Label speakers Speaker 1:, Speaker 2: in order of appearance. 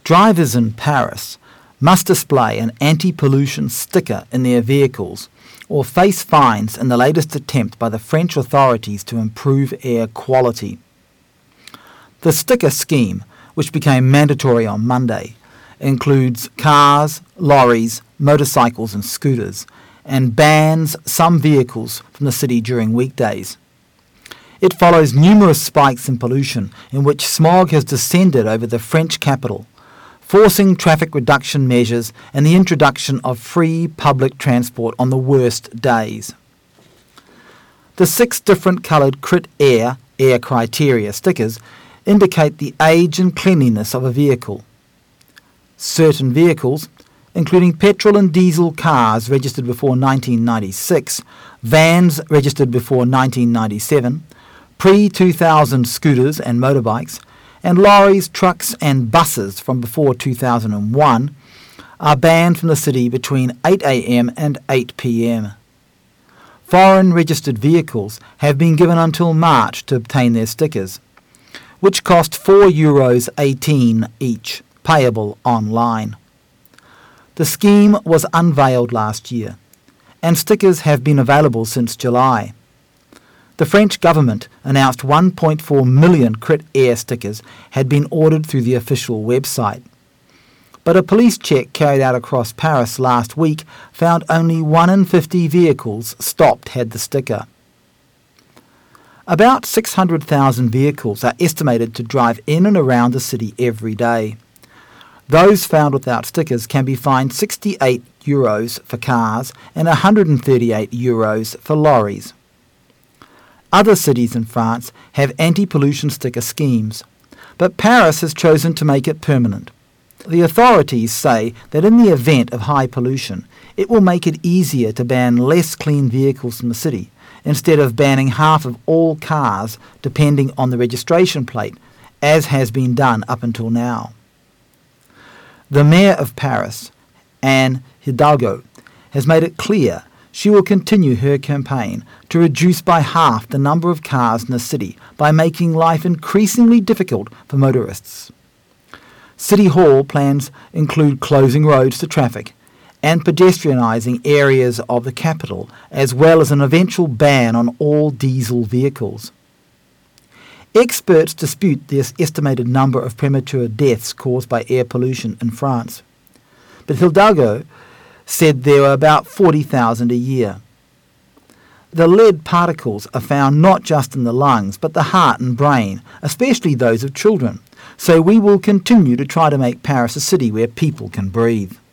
Speaker 1: Drivers in Paris must display an anti-pollution sticker in their vehicles or face fines in the latest attempt by the French authorities to improve air quality. The sticker scheme, which became mandatory on Monday, includes cars, lorries, motorcycles and scooters, and bans some vehicles from the city during weekdays. It follows numerous spikes in pollution in which smog has descended over the French capital, forcing traffic reduction measures and the introduction of free public transport on the worst days. The 6 different coloured Crit Air criteria stickers indicate the age and cleanliness of a vehicle. Certain vehicles, including petrol and diesel cars registered before 1996, vans registered before 1997, pre-2000 scooters and motorbikes, and lorries, trucks and buses from before 2001, are banned from the city between 8 a.m. and 8 p.m. Foreign registered vehicles have been given until March to obtain their stickers, which cost €4.18 each, payable online. The scheme was unveiled last year, and stickers have been available since July. The French government announced 1.4 million Crit Air stickers had been ordered through the official website. But a police check carried out across Paris last week found only 1 in 50 vehicles stopped had the sticker. About 600,000 vehicles are estimated to drive in and around the city every day. Those found without stickers can be fined €68 for cars and €138 for lorries. Other cities in France have anti-pollution sticker schemes, but Paris has chosen to make it permanent. The authorities say that in the event of high pollution, it will make it easier to ban less clean vehicles from the city, instead of banning half of all cars depending on the registration plate, as has been done up until now. The Mayor of Paris, Anne Hidalgo, has made it clear she will continue her campaign to reduce by half the number of cars in the city by making life increasingly difficult for motorists. City Hall plans include closing roads to traffic and pedestrianising areas of the capital, as well as an eventual ban on all diesel vehicles. Experts dispute the estimated number of premature deaths caused by air pollution in France, but Hidalgo said there were about 40,000 a year. The lead particles are found not just in the lungs, but the heart and brain, especially those of children. So we will continue to try to make Paris a city where people can breathe.